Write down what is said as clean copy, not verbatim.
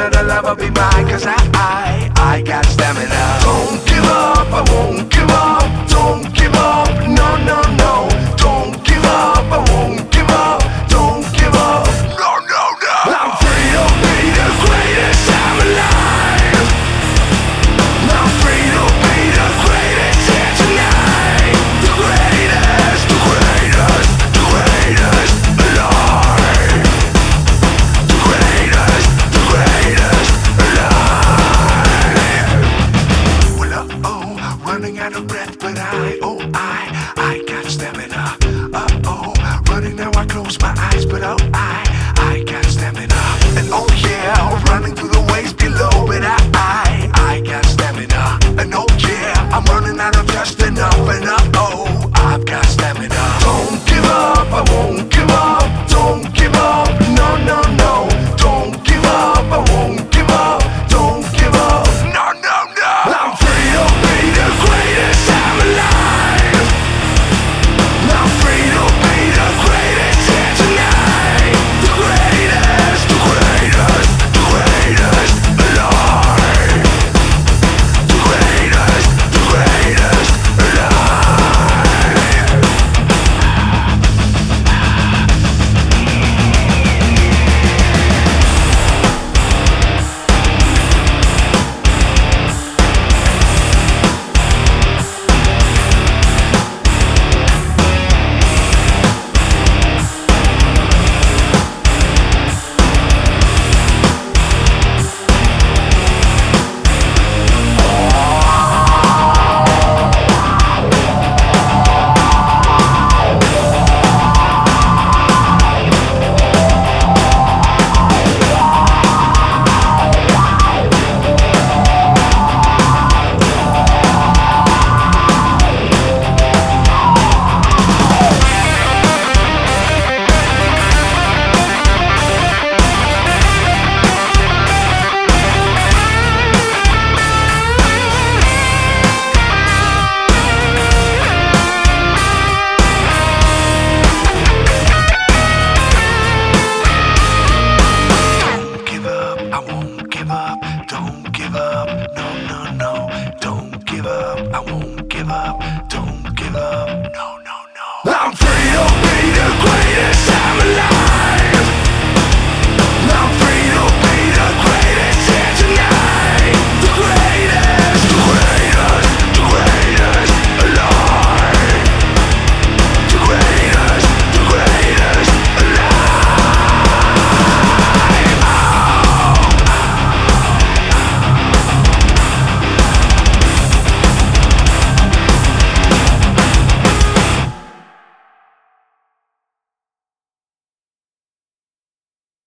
another lover be mine, 'cause I got stamina. Don't give up, I won't give up. Don't give up, no, no, no. Don't give up, I won't give up. Don't give up, no, no, no. I'm free to be the greatest I'm alive. I'm free to be the greatest here tonight. The greatest, the greatest, the greatest alive. The greatest, the greatest alive. Well, running out of breath, but I got stamina. Running now I close my eyes, but I got stamina. And oh yeah, running through the waves below, but I got stamina. And oh yeah, I'm running out of just enough, and I've got stamina. Don't give up, I won't give up. Don't give up, no, no, no. Don't give up, I won't give up. Don't give up, no, no, no. I'm free to be the greatest I'm alive. I'm free to be the greatest here tonight. The greatest, the greatest, the greatest alive. The greatest, the greatest alive. Don't give up, I won't give up. Don't give up, no, no, no. Don't give up, I won't